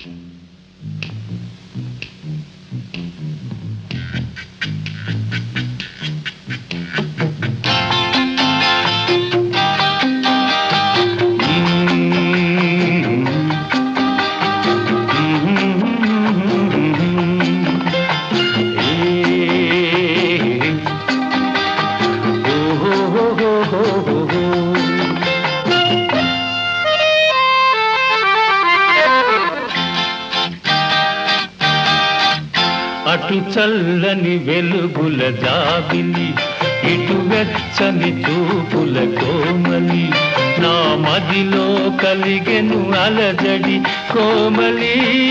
అటు చల్లని వెలుగుల జాబిలి, ఇటు వెచ్చని చూపుల కోమలి, నా మదిలో కలిగెను అలజడి కోమలి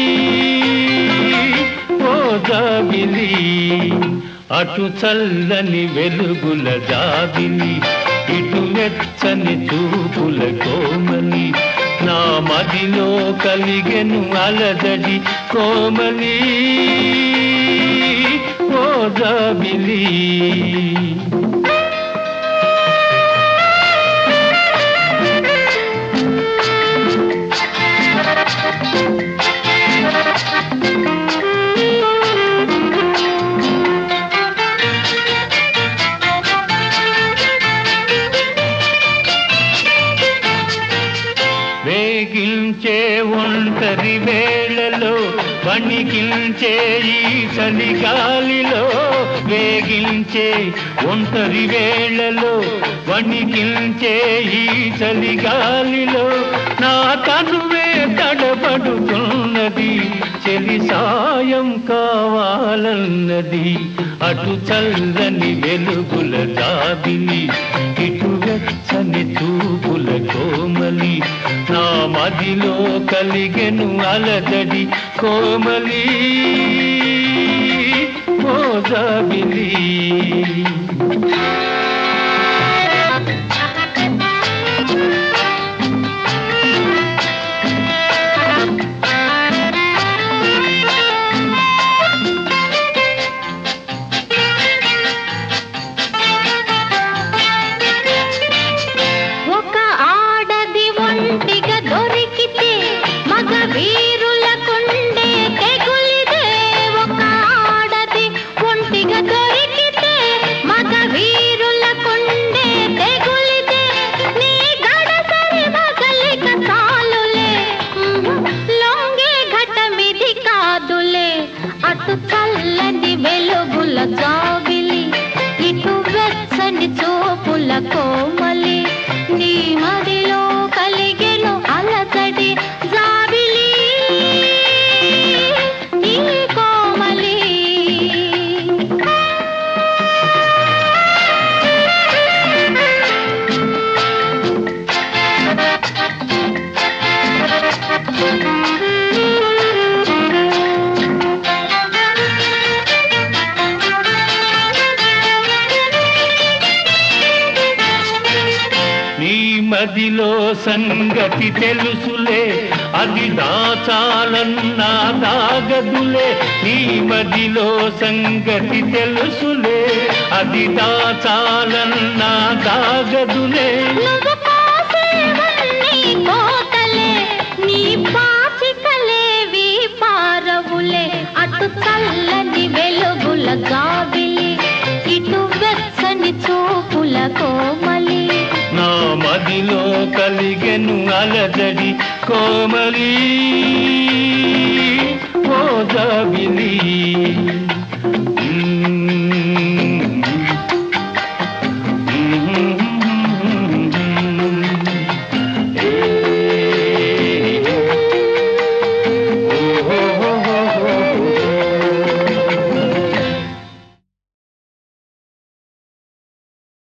ఓ జాబిలి. అటు చల్లని వెలుగుల జాబిలి, ఇటు వెచ్చని చూపుల కోమలి, నా మదిలో కలిగెను అలజడి కోమలి ఓ జాబిలి. వేగించే ఒంటరి వేళలో, వణికించే ఈ చలిగాలిలో, వేగించే ఒంటరి వేళలో, వణికించే ఈ చలిగాలిలో, నా తనువే తడబడుతున్నది, చెలి సాయం కావాలన్నది. అటు చల్లని వెలుగుల జాబిలి, ఇటు వెచ్చని చూపుల కోమలి, నా మదిలో కలిగెను అలజడి కోమలి ఓ జాబిలి. అటు చల్లని వెలుగుల జాబిలి, ఇటు వెచ్చని చూపుల కోమలి, నీ మదిలో కలిగెను అలజడి జాబిలి నీ కోమలి. మదిలో సంగతి తెలుసులే, అది దాచాలన్నా దాగదులే, నీ మదిలో సంగతి తెలుసులే, అది దాచాలన్నా దాగదులే. నీ పాచికలేవి పారవులే, అటు చల్లని వెలుగుల జాబిలి, ఇటు వెచ్చని చూపుల కోమలి, నా మదిలో కలిగెను అలజడి కోమలి ఓ జాబిలి.